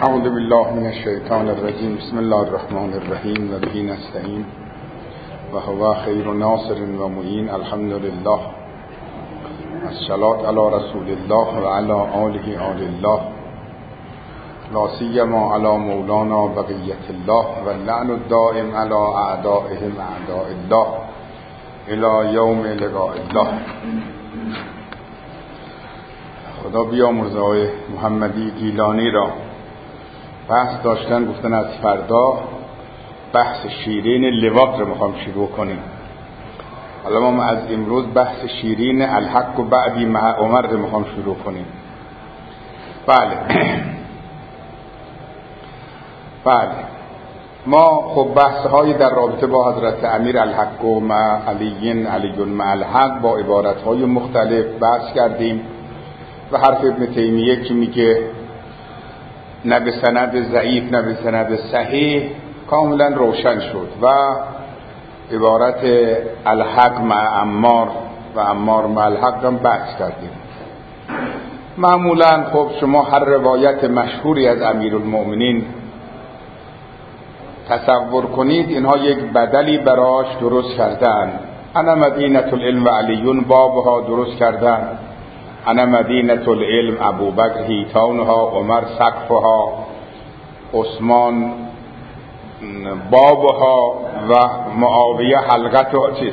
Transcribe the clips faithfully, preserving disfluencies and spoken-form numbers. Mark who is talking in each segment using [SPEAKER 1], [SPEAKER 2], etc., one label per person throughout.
[SPEAKER 1] اعوذ بالله من الشیطان الرجیم. بسم الله الرحمن الرحیم و به نستعین و هو خیر ناصر و معین. الحمد لله. الصلاة علی رسول الله و علی آله آل الله، لا سیما علی مولانا بقیة الله و اللعن الدائم علی اعدائهم اعداء الله الی یوم لقاء الله. خدا بیامرزه آقای محمدی گیلانی را. بحث داشتن، گفتن از فردا بحث شیرین لواط رو میخوام شروع کنیم. حالا ما از امروز بحث شیرین الحق و بعدی مع عمر رو میخوام شروع کنیم. بله بله ما خب بحث های در رابطه با حضرت امیر الحق و مع علیین علیون مع الحق با عبارت های مختلف بحث کردیم و حرف ابن تیمیه که میگه نه به سند ضعیف نه به سند صحیح کاملا روشن شد و عبارت الحق مع عمار و عمار مع الحق هم بحث کردیم. معمولا خب شما هر روایت مشهوری از امیرالمؤمنین تصور کنید اینها یک بدلی براش درست کردن. انا مدینة العلم و علیون بابها درست کردن. انا مدینة العلم ابوبکر حیطانها، عمر سقفها، عثمان بابها و معاویه حلقتها. چی؟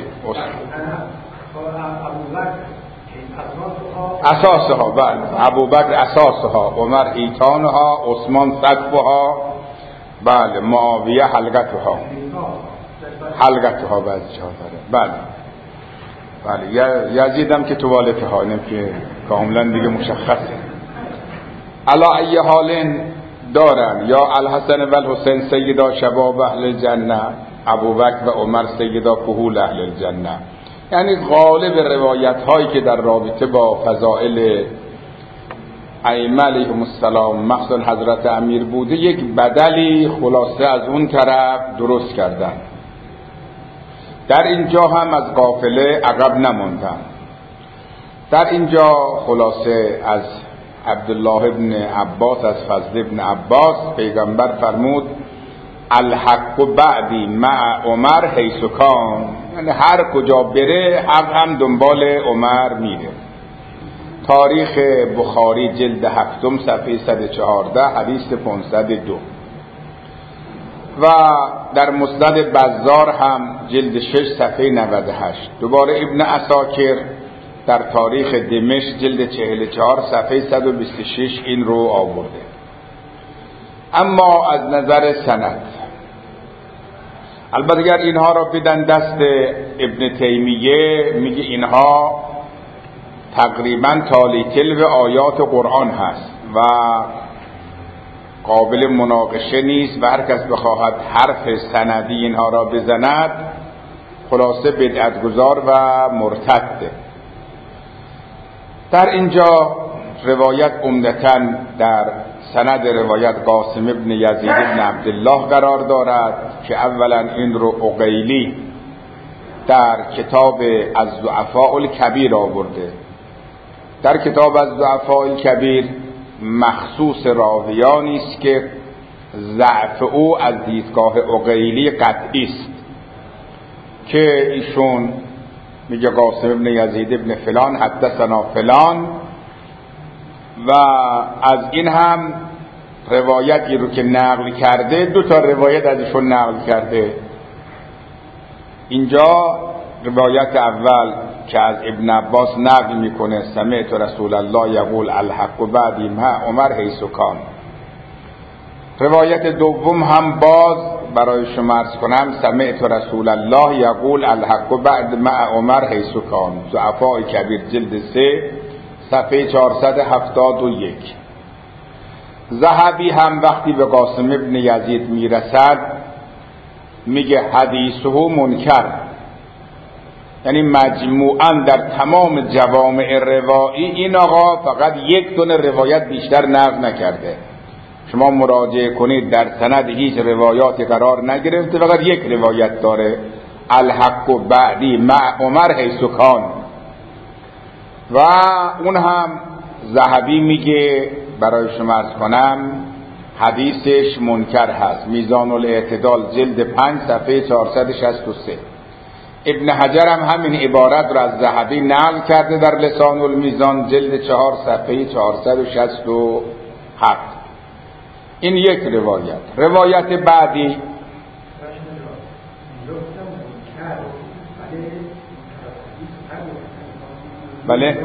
[SPEAKER 1] اساسها. بله، ابوبکر اساسها، عمر حیطانها، عثمان سقفها، بله، معاویه حلقتها. حلقتها بعضی جا داره. بله بله یزیدم که توالته ها، اینم که کاملا دیگه مشخصه. علا ای حال دارن یا الحسن و الحسین سیدا شباب اهل الجنه، ابوبکر و عمر سیدا کهول اهل الجنه. یعنی غالب روایت هایی که در رابطه با فضائل ائمه علیهم السلام مخصوصا حضرت امیر بوده یک بدلی خلاصه از اون طرف درست کردن. در اینجا هم از قافله عقب نموندن. در اینجا خلاصه از عبدالله ابن عباس، از فضل ابن عباس، پیغمبر فرمود الحق بعدی مع عمر حیث کان، یعنی هر کجا بره حق هم دنبال عمر میره. تاریخ بخاری جلد هفتم صفحه صد و چهارده حدیث پانصد و دو و در مسند بزار هم جلد شش صفحه نود و هشت. دوباره ابن عساکر در تاریخ دمشق جلد چهل و چهار صفحه صد و بیست و شش این رو آورده. اما از نظر سند، البته اگر اینها را بدن دست ابن تیمیه میگه اینها تقریبا تالی تلو آیات قرآن هست و قابل مناقشه نیست و هر کس بخواهد حرف سندی اینها را بزند خلاصه بدعتگذار و مرتده. در اینجا روایت عمدتاً در سند روایت قاسم ابن یزید ابن عبدالله قرار دارد که اولا این رو عقیلی در کتاب الضعفاء الکبیر آورده. در کتاب الضعفاء الکبیر مخصوص راویانی است که ضعف او از دیدگاه عقیلی قطعی است که ایشون میگه قاسم ابن یزید ابن فلان حدثنا فلان و از این هم روایتی رو که نقل کرده دو تا روایت از ایشون نقل کرده. اینجا روایت اول که از ابن عباس نقل میکنه سمعت رسول الله یقول الحق بعدی مع عمر حیث کان. روایت دوم هم باز برای شما عرض کنم سمعت رسول الله یقول الحق بعد مع عمر حیث کان. ضعفاء کبیر جلد سه صفحه چهارصد و هفتاد و یک. ذهبی هم وقتی به قاسم ابن یزید میرسد میگه حدیثه منکر، یعنی مجموعاً در تمام جوامع روایی این آقا فقط یک دونه روایت بیشتر نقل نکرده. شما مراجعه کنید در سند هیچ روایاتی قرار نگرفته، فقط یک روایت داره الحق و بعدی مع عمر حیث کان و اون هم ذهبی میگه برای شما عرض کنم حدیثش منکر هست. میزان الاعتدال جلد پنج صفحه چهارصد و شصت و سه. ابن حجر هم همین عبارت را از ذهبی نقل کرده در لسان المیزان جلد چهار صفحه چهارصد و شصت و هفت. این یک روایت. روایت بعدی بله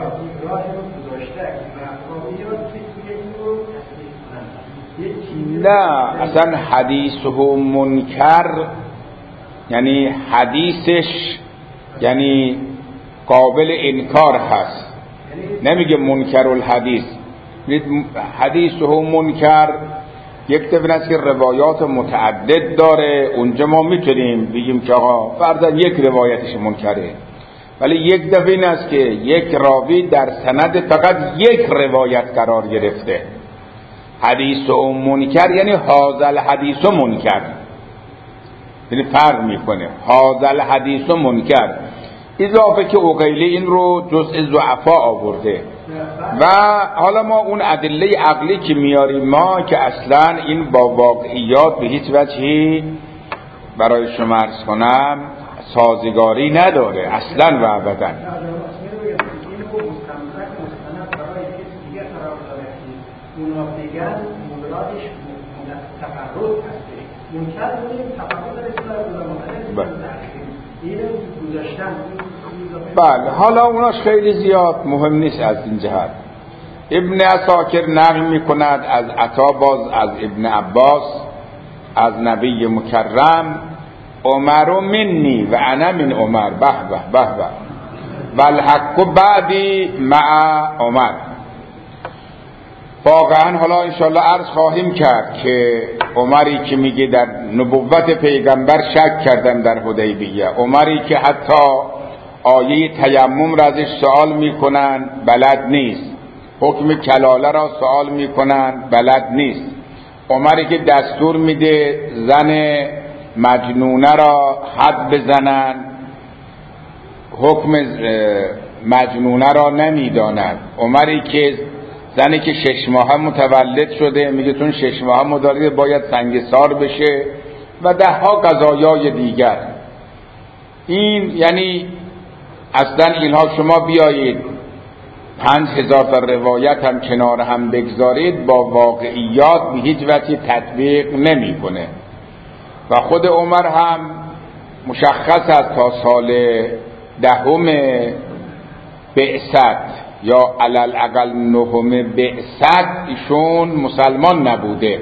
[SPEAKER 1] نه، اصلا حدیثه منکر یعنی حدیثش یعنی قابل انکار هست، نمیگه منکر الحدیث. حدیثه منکر یک دفعه است که روایات متعدد داره، اونجا ما میتونیم بگیم که آقا فرضاً یک روایتش منکره، ولی یک دفعه این است که یک راوی در سند فقط یک روایت قرار گرفته. حدیث و منکر یعنی هذا الحدیث منکر، یعنی فرق میکنه. هذا الحدیث منکر اضافه که عقیلی این رو جزء ضعفا آورده. و حالا ما اون ادله عقلی که میاریم ما که اصلا این با واقعیات به هیچ وجهی برای شما عرض کنم سازگاری نداره اصلا و ابدا. بله حالا اوناش خیلی زیاد مهم نیست از این جهت. ابن عساکر نقل میکند از عطا باز از ابن عباس از نبی مکرم عمر منی و انا من عمر. به به به به والحق بعدی مع عمر. واقعا حالا انشاءالله عرض خواهیم کرد که عمری که میگه در نبوت پیغمبر شک کردن در حدیبیه، عمری که حتی آیه تیمم را ازش سوال میکنن بلد نیست، حکم کلاله را سوال میکنن بلد نیست، عمری که دستور میده زن مجنونه را حد بزنن حکم مجنونه را نمیداند، عمری که زنی که شش ماه متولد شده میگه تون شش ماه مدارید باید سنگسار بشه و ده ها قضایای دیگر. این یعنی اصلا اینها شما بیایید پنج هزار تا روایت هم کنار هم بگذارید با واقعیات به هیچ وجه تطبیق نمیکنه. و خود عمر هم مشخص است تا سال دهم بعثت یا علل اقل نهم بعثت ایشون مسلمان نبوده.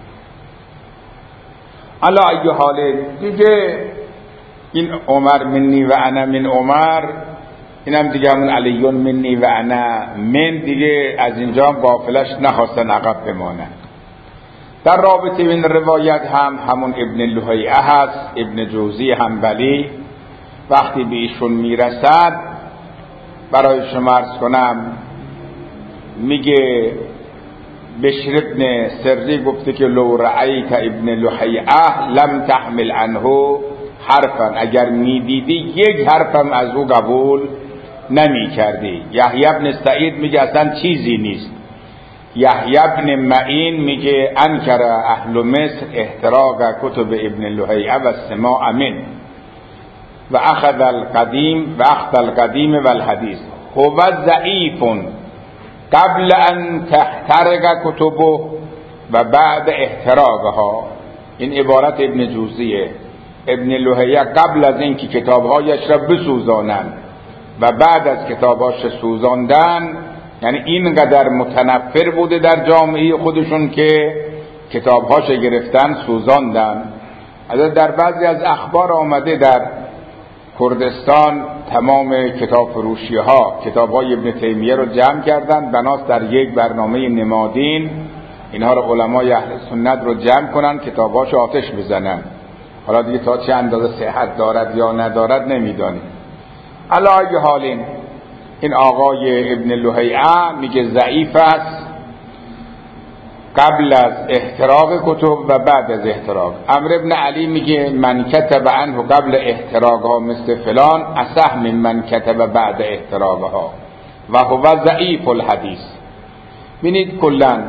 [SPEAKER 1] علی ای حال دیگه این عمر منی و انا من عمر، اینم دیگه همون علیون منی و انا من، دیگه از اینجا غافلش نخواستن عقب بمانن. در رابطه این روایت هم همون ابن لهیعه هست، ابن جوزی حنبلی وقتی به ایشون میرسد برای شما عرض کنم میگه بشر ابن سری گفته که لو رأیت ابن لهیعه لم تحمل عنه حرفا، اگر میدیدی یک حرفم از او قبول نمی کردی. یحیی ابن سعید میگه اصلا چیزی نیست. یحیی ابن معین میگه انکر اهل مصر احتراق کتب ابن لهیعه و سماع من و اخذ القدیم و اخذ القدیم و الحدیث هو ضعیف قبل ان تحترق کتبه و بعد احتراقها. این عبارت ابن جوزیه. ابن لهیعه قبل از اینکه کتابهایش را بسوزانند و بعد از کتابهاش سوزاندن، یعنی اینقدر متنفر بوده در جامعه خودشون که کتابهاش گرفتن سوزاندن. در بعضی از اخبار آمده در کردستان تمام کتاب فروشی ها کتاب های ابن تیمیه رو جمع کردن، بناست در یک برنامه نمادین اینها رو علمای اهل سنت رو جمع کنن کتابهاش آتش بزنن. حالا دیگه تا چه اندازه صحت دارد یا ندارد نمیدانیم. علی ای حال این آقای ابن لهیعه میگه ضعیف است قبل از احتراق کتب و بعد از احتراق. عمرو ابن علی میگه من کتب عنه قبل احتراقها مثل فلان اصح من من کتب بعد احتراقها و هو ضعیف الحدیث. ببینید کلا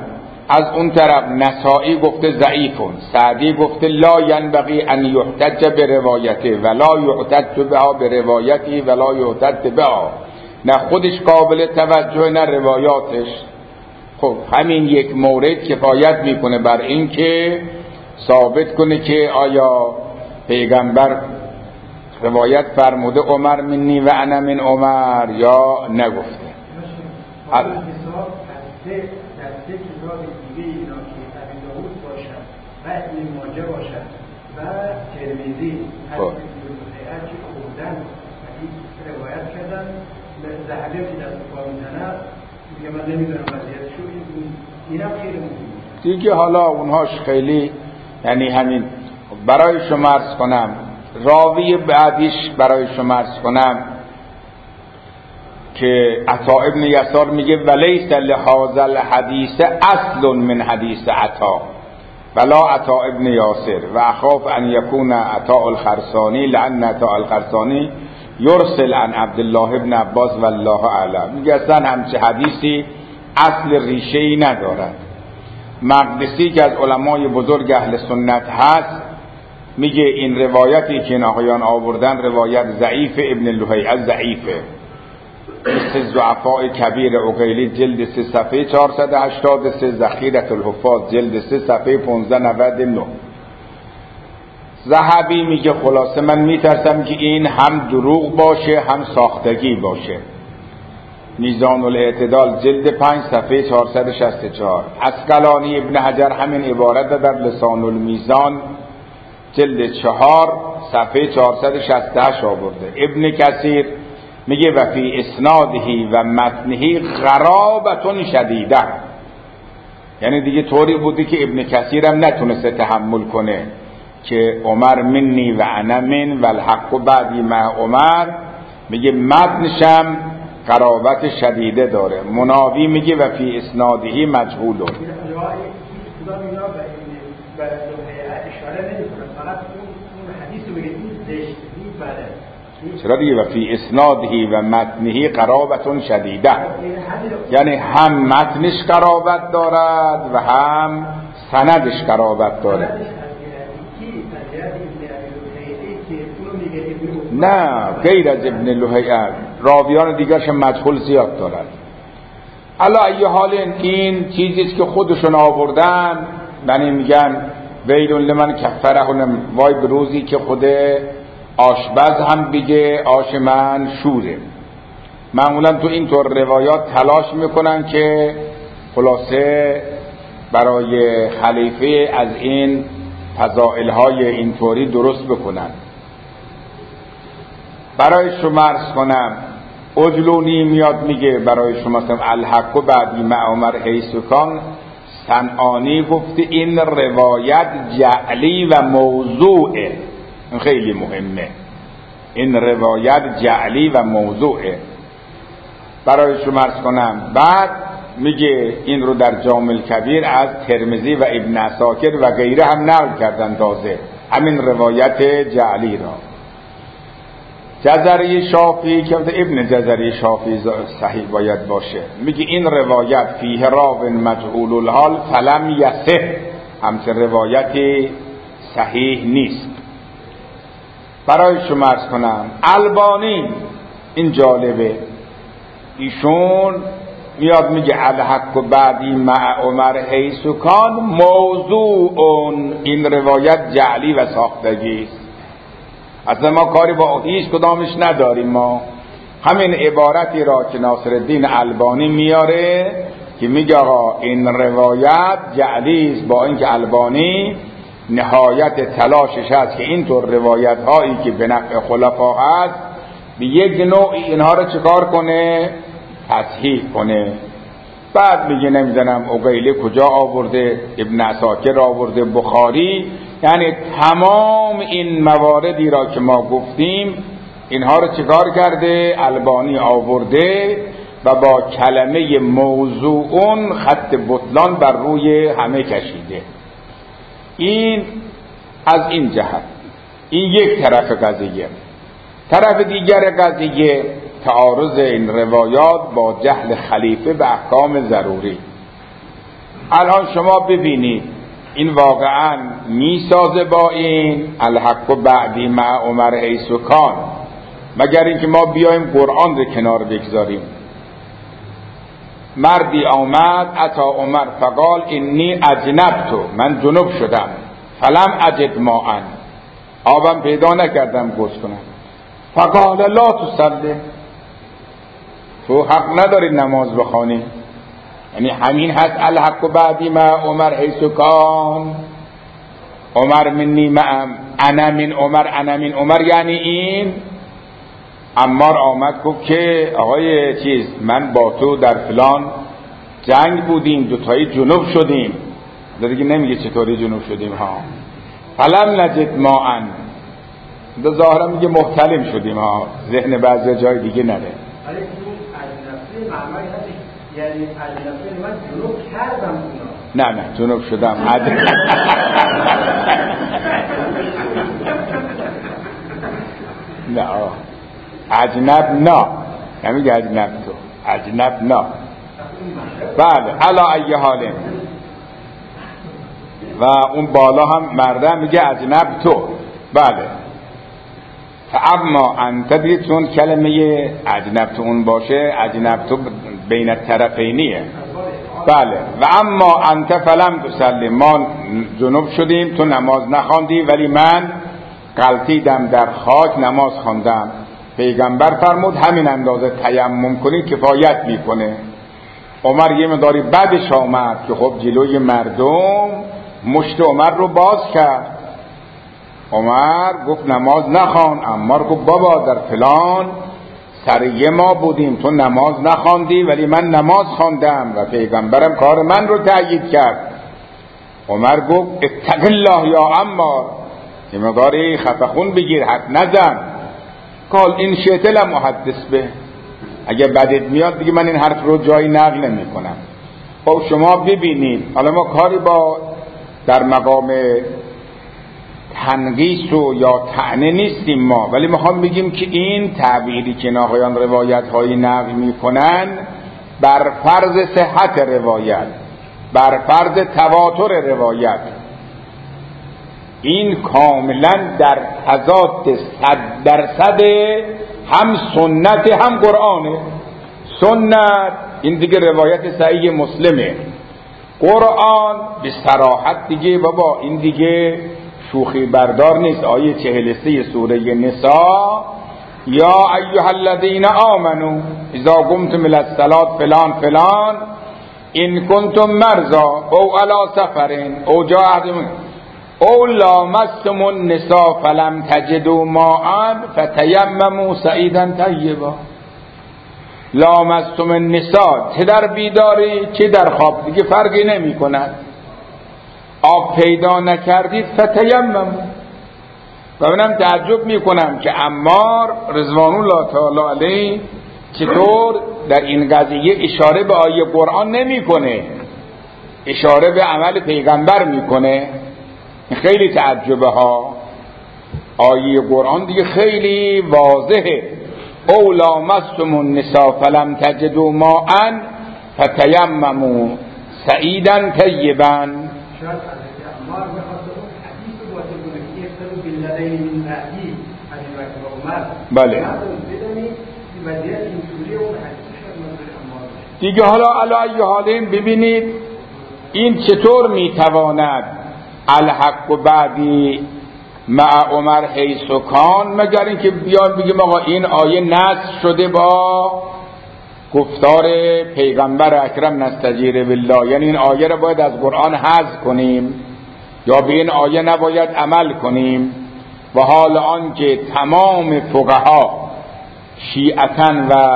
[SPEAKER 1] از اون طرف نسائی گفته ضعیفون، سعدی گفته لا ینبغی ان یحتج به روایته ولا یحتج بها به روایتی ولا یحتج بها، نه خودش قابل توجه نه روایاتش. خب همین یک مورد کفایت میکنه بر این که ثابت کنه که آیا پیغمبر روایت فرموده عمر منی و انا من عمر یا نگفته.
[SPEAKER 2] از سه دسته کتاب دیگه اینا که ابی داود باشن و ابن ماجه باشن و ترمذی از هر که خوردن حدیث روایت کردن، ذهبی که دست پا میزنن میگه من نمیدونم وضعیتشو، اینم خیلی مهمه
[SPEAKER 1] دیگه. حالا اونهاش خیلی یعنی همین برای شما عرض کنم، راوی بعدیش برای شما عرض کنم که عطا ابن یسار میگه ولیس لهذا الحدیث اصل من حدیث عطا ولا عطا ابن یاسر و اخاف ان یکون عطا الخرسانی لان عطا الخرسانی یرسل عن عبدالله ابن عباس والله اعلم. میگه اصلا همچه حدیثی اصل ریشه‌ای ندارد. مقدسی که از علمای بزرگ اهل سنت هست میگه این روایتی که این آقایان آوردن روایت ضعیف، ابن لهیعه ضعیفه، مثل ضعفاء کبیر عقیلی جلد سه صفحه چهارصد و هشتاد و سه، ذخیرة الحفاظ جلد سه صفحه پانصد و نود و نه. ذهبی میگه خلاصه من میترسم که این هم دروغ باشه هم ساختگی باشه. میزان الاعتدال جلد پنج صفحه چهارصد و شصت و چهار. عسقلانی ابن حجر همین عبارت در لسان المیزان جلد چهار صفحه چهارصد و شصت و هشت آورده. ابن کثیر میگه و فی اسنادهی و متنهی غرابتون شدیده، یعنی دیگه طوری بودی که ابن کثیر هم نتونسته تحمل کنه که عمر منی و انا من و الحق بعدی مع عمر. میگه متنشم قرابت شدیده داره. مناوی میگه و فی اسنادهی مجهولون. چرا دیگه و فی اسنادهی و متنهی قرابتون شدیده، یعنی هم متنش قرابت دارد و هم سندش قرابت دارد. نه غیر از ابن لهیعه راویان دیگرش مجهول زیاد دارد. علا ای حال این چیزیست که خودشون آوردن، یعنی میگن ویلون لمن کفره، وای به روزی که خود آشپز هم بگه آش من شوره. معمولا تو اینطور روایات تلاش میکنن که خلاصه برای خلیفه از این فضائل‌های اینطوری درست بکنن. برای شما عرض کنم اجلونی میاد میگه برای شما الحق و بعدی مع عمر حیث کان. صنعانی گفته این روایت جعلی و موضوعه، خیلی مهمه. این روایت جعلی و موضوعه برای شما عرض کنم. بعد میگه این رو در جامع الکبیر از ترمذی و ابن عساکر و غیره هم نقل کردن، تازه همین روایت جعلی را. جزری شافعی که ابن جزری شافعی صحیح باید باشه، میگه این روایت فیه راو مجهول الحال فلم یصح، همچه روایتی صحیح نیست. برای شما عرض کنم البانی این جالبه، ایشون میاد میگه الحق و بعدی مع عمر حیث کان موضوع، این روایت جعلی و ساختگی است. اصلا ما کاری با هیچ کدامش نداریم. ما همین عبارتی را که ناصرالدین البانی میاره که میگه آقا این روایت جعلی است، با اینکه البانی نهایت تلاشش هست که اینطور روایت هایی که به نفع خلفا هست به یک نوع اینها رو چکار کنه؟ تصحیح کنه. بعد میگه نمیدونم عقیلی کجا آورده، ابن عساکر آورده، بخاری، یعنی تمام این مواردی را که ما گفتیم اینها رو چکار کرده؟ البانی آورده و با کلمه موضوعون خط بطلان بر روی همه کشیده. این از این جهت، این یک طرف قضیه. طرف دیگر قضیه تعارض این روایات با جهل خلیفه به احکام ضروری. الان شما ببینید این واقعا میسازه با این الحق و بعدی مع عمر حیث کان، مگر اینکه ما بیایم قرآن رو کنار بگذاریم. مردی آمد اتا عمر فقال انی اجنبت، من جنوب شدم، فلم اجد ماء، آبم پیدا نکردم گوش کنم. فقال لا تصلی، تو حق نداری نماز بخوانی. یعنی همین هست الحق و بعدی مع عمر حیث کان، عمر منی معم، انا من عمر انا من عمر، یعنی این. عمار آمد گفت که آقای چیز من با تو در فلان جنگ بودیم، دوتایی جنوب شدیم. دیگه نمیگه چطوری جنوب شدیم ها. فلم نجد ماء، دو ظاهرا میگه محتلم شدیم ها، ذهن بعضی جای دیگه نره.
[SPEAKER 2] ولی این اجنبی معنی هست یعنی اجنبی من جنوب کردم اونا.
[SPEAKER 1] نه نه جنوب شدم. نه اجنب نه، نمیگه اجنب تو، اجنب نه. بله علا ای حاله. و اون بالا هم مرده میگه اجنب تو. بله فاما انت دیگه چون کلمه اجنب تو اون باشه، اجنب تو بین الطرفینیه. بله و اما انت فلم تصلی، ما جنوب شدیم تو نماز نخواندی، ولی من غلطیدم در خاک نماز خواندم. پیغمبر فرمود همین اندازه تیمم کنی کفایت میکنه. عمر یه مقداری بعدش آمد که خب جلوی مردم مشت عمر رو باز کرد. عمر گفت نماز نخوان. عمار گفت بابا در فلان سریه ما بودیم، تو نماز نخواندی ولی من نماز خواندم و پیغمبرم کار من رو تأیید کرد. عمر گفت اتق الله یا عمار، یه مقداری خفخون بگیر، حق نزن. قال این شئت لمحدث به، اگه بدت میاد دیگه من این حرف رو جایی نقل نمی کنم. خب شما ببینید حالا ما کاری با در مقام تنقیص و یا طعنه نیستیم ما، ولی میخوام بگیم که این تعبیری که آقایان روایت هایی نقل میکنن بر فرض صحت روایت، بر فرض تواتر روایت، این کاملا در تضاد صد درصد هم سنت هم قرآنه. سنت این دیگه روایت صحیح مسلمه، قرآن به صراحت دیگه بابا این دیگه شوخی بردار نیست. آیه چهل و سه سوره نساء یا ایها الذین آمنو اذا قمتم الی الصلاة فلان فلان ان کنتم مرضی او علی سفر او جاء احدکم او لامستم النساء فلم تجدوا ماء فتیمموا صعیدا طیبا. لامستم النساء، چه در بیداری چه در خواب دیگه فرقی نمی کند، آب پیدا نکردید فتیمموا. و منم تعجب می کنم که عمار رضوان الله تعالی علیه چطور در این قضیه اشاره به آیه قرآن نمی کنه، اشاره به عمل پیغمبر می کنه. خیلی تعجبه ها. آیه قرآن دیگه خیلی واضحه، او لامستم النساء فلم تجدوا ماء فتیمموا صعیدا طیبا.
[SPEAKER 2] شاید حضرت عمار می‌خواست اون حدیث رو باطل کنه که اختلو بالذین من بعدی حضرت عمر.
[SPEAKER 1] بله
[SPEAKER 2] بدونید وضعیت اینطوری اون حدیث شاید منظور عمار باشه
[SPEAKER 1] دیگه. حالا علی حالین ببینید این چطور میتواند الحق و بعدی مع عمر حیث کان، مگر اینکه بیان بگیم آقا این آیه نص شده با گفتار پیغمبر اکرم نستجیر بالله، یعنی این آیه رو باید از قرآن حذف کنیم یا به این آیه نباید عمل کنیم. و حال آن که تمام فقها شیعتن و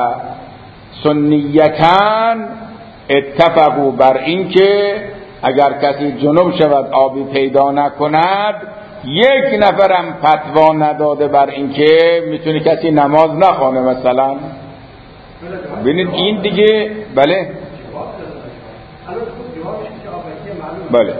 [SPEAKER 1] سنیتن اتفقوا بر این که اگر کسی جنوب شود آبی پیدا نکند، یک نفرم فتوا نداده بر این که میتونه کسی نماز نخوانه مثلا. ببینید این دیگه بله بله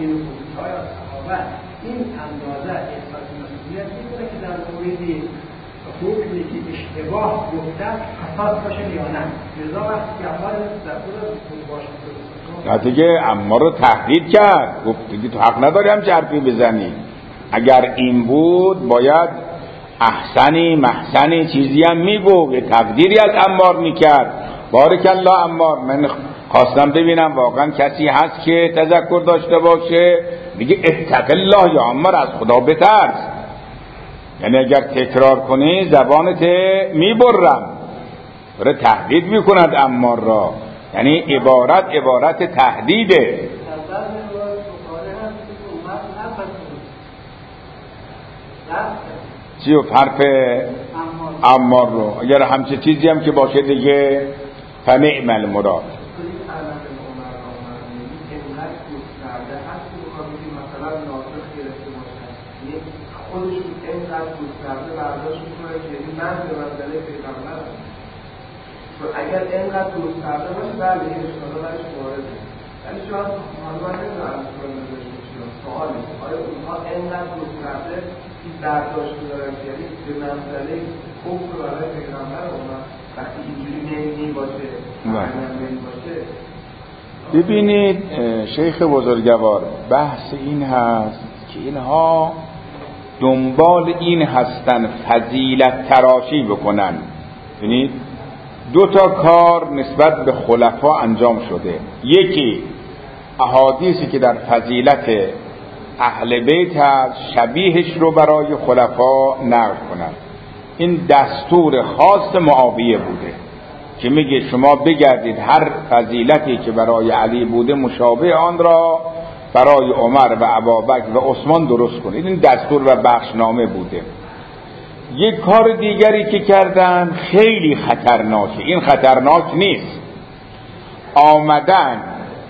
[SPEAKER 2] این اندازه احساس مسئولیت میکنه که در موردی حکمی که اشتباه گفتن قصاص باشه یا نه. رضا وقتی که عمار در خود باشه
[SPEAKER 1] نه دیگه عمار رو تهدید کرد، گفت دیگه تو حق نداری هم حرفی بزنی. اگر این بود باید احسنی محسنی چیزی هم میگو، یه تقدیری از عمار میکرد. بارک الله عمار، من خواستم ببینم واقعا کسی هست که تذکر داشته باشه. میگه اتق الله یا عمار، از خدا بترس. یعنی اگر تکرار کنی زبانت میبرم. داره تهدید میکند عمار را، یعنی عبارت عبارت تهدیده. چی و حرف عمار رو اگر همچه چیزی هم که باشه دیگه فنعم المراد.
[SPEAKER 3] خودشون اینقدر گسترده برداشت میکنه که این من به منزله پیغمبر هست. اگر اینقدر گسترده باشه بله این اشتاده برش وارده، ولی شما حالا من نمیدونم سواله آیا اونها اینقدر گسترده این برداشت دارن که یعنی به منزله کفر برای پیغمبر اومد وقتی اینجوری نمی باشه نمی باشه.
[SPEAKER 1] ببینید شیخ بزرگوار، بحث این هست که اینها دنبال این هستن فضیلت تراشی بکنن. ببینید دو تا کار نسبت به خلفا انجام شده. یکی احادیثی که در فضیلت اهل بیت هست شبیهش رو برای خلفا نقل کنن. این دستور خاص معاویه بوده که میگه شما بگردید هر فضیلتی که برای علی بوده مشابه آن را برای عمر و ابوبکر و عثمان درست کنید. این دستور و بخشنامه بوده. یک کار دیگری که کردن خیلی خطرناکه. این خطرناک نیست. آمدن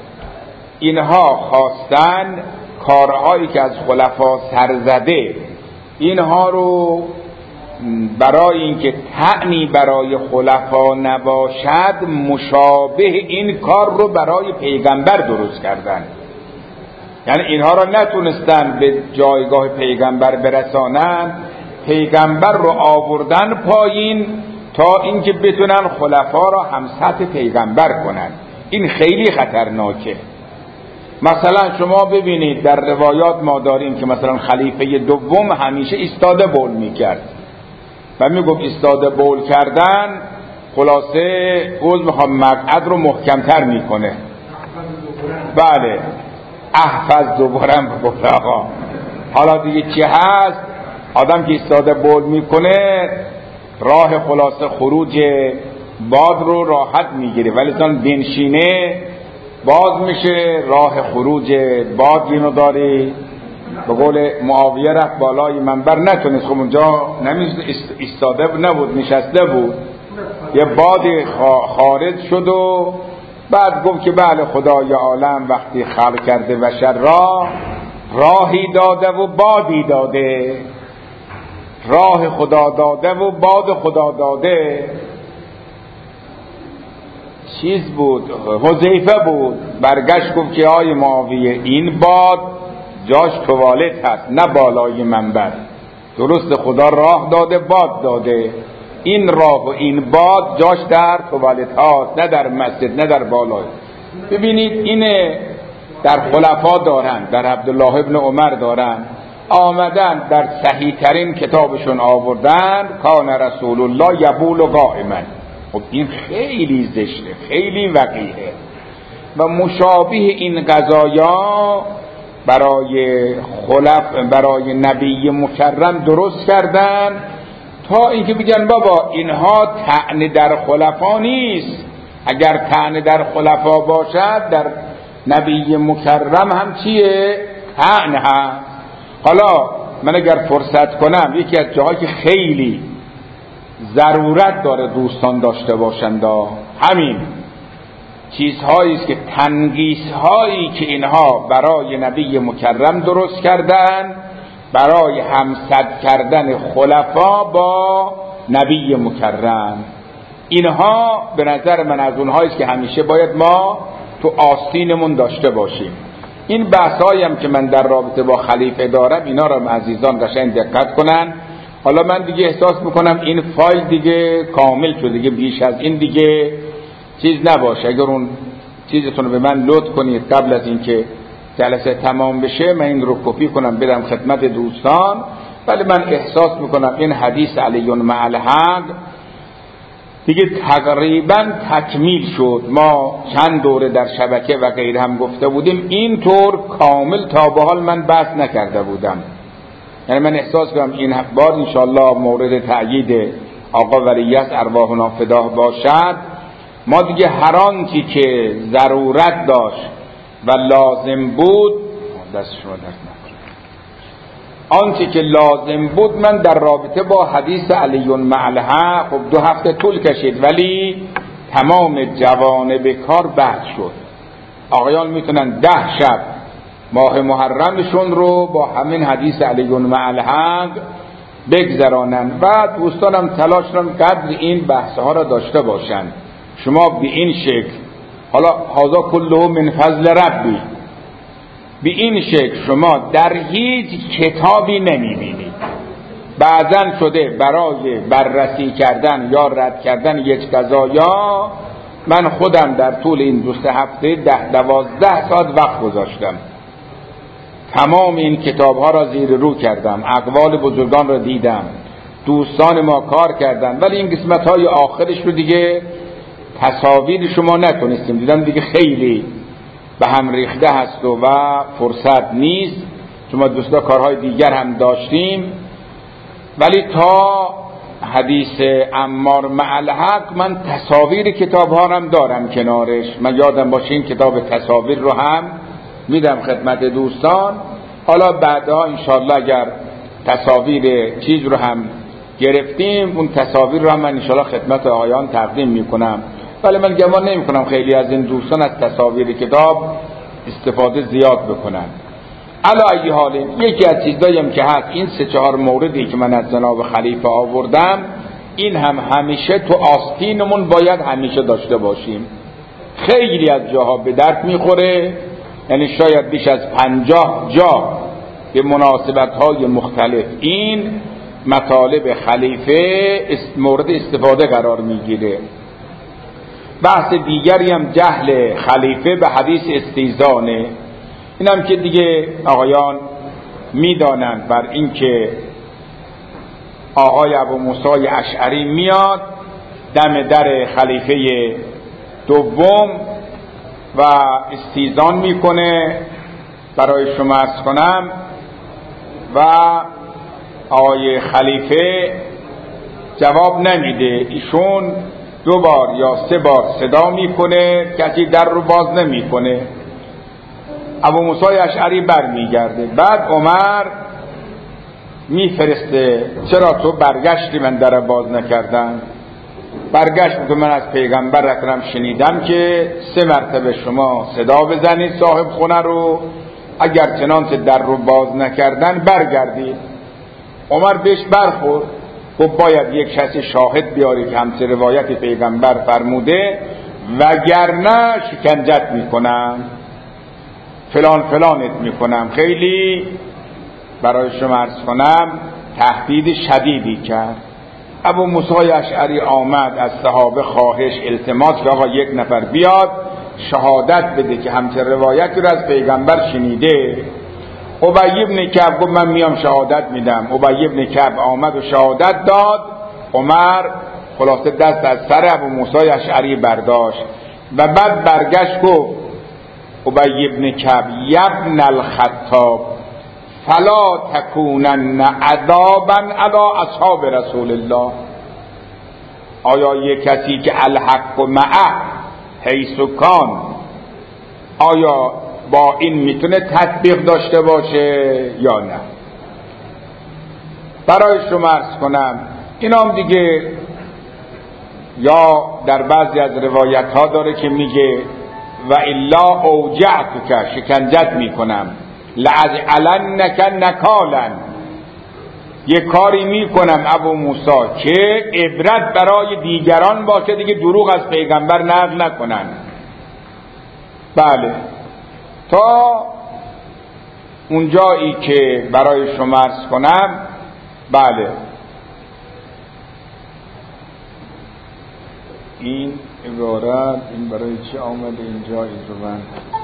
[SPEAKER 1] اینها خواستن کارهایی که از خلفا سرزده اینها رو برای اینکه طعنی برای خلفا نباشد مشابه این کار رو برای پیغمبر درست کردن. یعنی اینها را نتونستن به جایگاه پیغمبر برسانن، پیغمبر رو آوردن پایین تا اینکه بتونن خلفا را هم سطح پیغمبر کنن. این خیلی خطرناکه. مثلا شما ببینید در روایات ما داریم که مثلا خلیفه دوم همیشه ایستاده بول میکرد و میگفت ایستاده بول کردن خلاصه اوز میخوام مقعد رو محکمتر میکنه. بله احفظ دوبارم بگفت آقا. حالا دیگه چی هست؟ آدم که ایستاده بول میکنه راه خلاصه خروج باد رو راحت میگیره، ولی چون بنشینه باز میشه راه خروج باد. اینو داری به قول معاویه رفت بالای منبر نتونست، خب اونجا ایستاده نبود نشسته بود، یه باد خارج شد و بعد گفت که بله خدای عالم وقتی خلق کرده بشر را راهی داده و بادی داده، راه خدا داده و باد خدا داده. چیز بود حذیفه بود برگشت گفت که آی معاویه این باد جاش توالت هست نه بالای منبر. درست خدا راه داده باد داده، این راه و این باد جاش در توالت هاست نه در مسجد نه در بالای. ببینید اینه در خلفا دارن، در عبدالله ابن عمر دارن، آمدن در صحیح ترین کتابشون آوردن کان رسول الله یبول قائما. خب این خیلی زشته، خیلی وقیحه و مشابه این قضایا برای خلف برای نبی مکرم درست کردن تا اینکه بگن بابا اینها طعن در خلفا نیست. اگر طعن در خلفا باشد در نبی مکرم هم چیه؟ طعن هست. حالا من اگر فرصت کنم یکی از جاهایی که خیلی ضرورت داره دوستان داشته باشند همین چیزهایی است که تنقیص‌هایی که اینها برای نبی مکرم درست کردن برای همسد کردن خلفا با نبی مکرم. اینها به نظر من از اونهایی است که همیشه باید ما تو آستینمون داشته باشیم. این بحثایی هم که من در رابطه با خلیفه دارم اینا را عزیزان قشنگ دقت کنن. حالا من دیگه احساس میکنم این فایل دیگه کامل شده، دیگه بیش از این دیگه چیز نباشه. اگر اون چیزتون رو به من لطف کنید قبل از اینکه جلسه تمام بشه من این رو کپی کنم بدم خدمت دوستان. ولی من احساس میکنم این حدیث علی مع الحق دیگه تقریبا تکمیل شد. ما چند دوره در شبکه و غیره هم گفته بودیم، اینطور کامل تا به حال من بحث نکرده بودم. یعنی من احساس کنم این بار انشاءالله مورد تأیید آقا ولیعصر ارواحنا فداه باشد. ما دیگه هر آنچه که ضرورت داشت و لازم بود، دست شما درد نکنه، آنچه که لازم بود من در رابطه با حدیث علی مع الحق، خب دو هفته طول کشید ولی تمام جوانب کار بحث شد. آقایان میتونن ده شب ماه محرمشون رو با همین حدیث علی مع الحق بگذرانن و دوستانم تلاش کنن قدر این بحث ها را داشته باشن. شما به این شکل، حالا هذا کله من فضل ربی، به این شکل شما در هیچ کتابی نمیبینید. بعضن شده برای بررسی کردن یا رد کردن یک قضایا من خودم در طول این دو سه هفته ده دوازده ساعت وقت گذاشتم، تمام این کتاب ها را زیر رو کردم، اقوال بزرگان را دیدم، دوستان ما کار کردن، ولی این قسمت های آخرش رو دیگه تصاویر شما نتونستیم دیدم، دیگه خیلی به هم ریخته هست و, و فرصت نیست. شما دوستا کارهای دیگر هم داشتیم، ولی تا حدیث عمار مع الحق من تصاویر کتاب ها هم دارم کنارش. من یادم باشه این کتاب تصاویر رو هم میدم خدمت دوستان. حالا بعدا انشاءالله اگر تصاویر چیز رو هم گرفتیم اون تصاویر رو هم من انشاءالله خدمت آقایان تقدیم میکنم. ولی من گمان نمی کنم خیلی از این دوستان از تصاویر کتاب استفاده زیاد بکنن. علی ای حال یکی از چیزایی هم که هست، این سه چهار موردی که من از جناب خلیفه آوردم این هم همیشه تو آستینمون باید همیشه داشته باشیم. خیلی از جاها به درد میخوره، یعنی شاید بیش از پنجاه جا به مناسبت‌های مختلف این مطالب خلیفه مورد استفاده قرار میگیره. بحث دیگری هم جهل خلیفه به حدیث استیزانه. اینم که دیگه آقایان میدانند بر این که آقای ابو موسی اشعری میاد دم در خلیفه دوم و استیزان میکنه. برای شما عرض کنم و آقای خلیفه جواب نمیده، ایشون دو بار یا سه بار صدا میکنه، کسی در رو باز نمیکنه. ابو موسی اشعری بر میگرده، بعد عمر میفرسته چرا تو برگشتی من در باز نکردم؟ برگشت که من از پیغمبر اکرم شنیدم که سه مرتبه شما صدا بزنید صاحب خونه رو، اگر چنانچه در رو باز نکردن برگردید. عمر بهش برخورد، خب باید یک کسی شاهد بیاری که همچه روایت پیغمبر فرموده وگرنه شکنجت میکنم، فلان فلانت میکنم. خیلی برای شما عرض کنم تهدید شدیدی کرد. ابو موسی اشعری آمد از صحابه خواهش التماس که آقا یک نفر بیاد شهادت بده که همچه روایتی رو از پیغمبر شنیده. ابی بن کعب گفت من میام شهادت میدم. ابی بن کعب آمد و شهادت داد. عمر خلاصه دست از سر ابو موسی اشعری برداشت و بعد برگشت گفت ابی بن کعب یبن الخطاب فلا تکونن عذابا علی اصحاب رسول الله. آیا یک کسی که الحق معه حیث کان آیا با این میتونه تطبیق داشته باشه یا نه؟ برای شما عرض کنم اینام دیگه یا در بعضی از روایت ها داره که میگه و الا اوجعتک شکنجت میکنم لأجعلنک نکالا، یه کاری میکنم ابو موسی که عبرت برای دیگران باشه دیگه دروغ از پیغمبر نقل نکنن. بله تا اونجایی که برای شما عرض کنم، بله این عبارت این برای چی آمده اینجا این رو من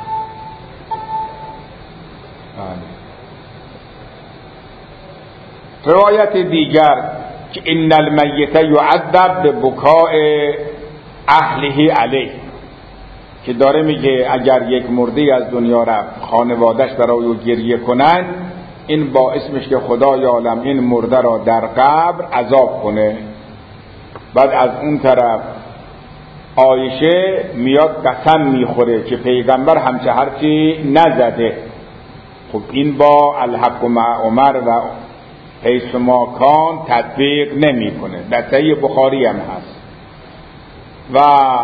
[SPEAKER 1] روایت دیگر که ان المیت یعذب به بکاء اهله علیه، که داره میگه اگر یک مرده از دنیا رفت خانوادهش برای او گریه کنن، این باعث میشه که خدای عالم این مرده را در قبر عذاب کنه. بعد از اون طرف عایشه میاد قسم میخوره که پیغمبر همچه حرفی نزده. خب این با الحق مع عمر و حیث ما کان تطبیق نمیکنه. در صحیح بخاری هم هست. و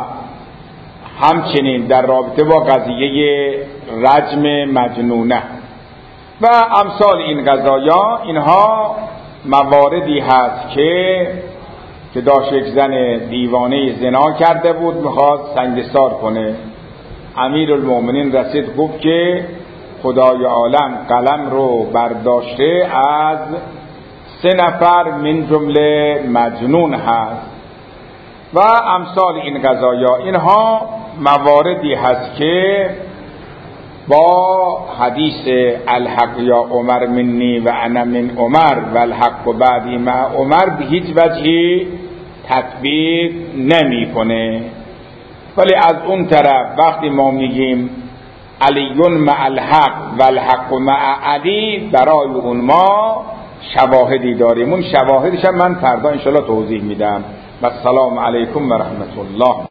[SPEAKER 1] همچنین در رابطه با قضیه رجم مجنونه و امثال این قضایا، اینها مواردی هست که که داشت یک زن دیوانه زنا کرده بود، میخواد سنگسار کنه. امیر المؤمنین رسید گفت که خدای عالم قلم رو برداشته از سه نفر من جمله مجنون هست و امثال این قضایا. اینها مواردی هست که با حدیث الحق یا عمر منی و انا من عمر و الحق بعدی مع عمر به هیچ وجهی تطبیق نمی کنه. ولی از اون طرف وقتی ما میگیم علیون مع الحق و الحق مع علی، برای اون ما شواهدی داریم. اون شواهدش من فردا انشاءالله توضیح میدم. و السلام علیکم و رحمت الله.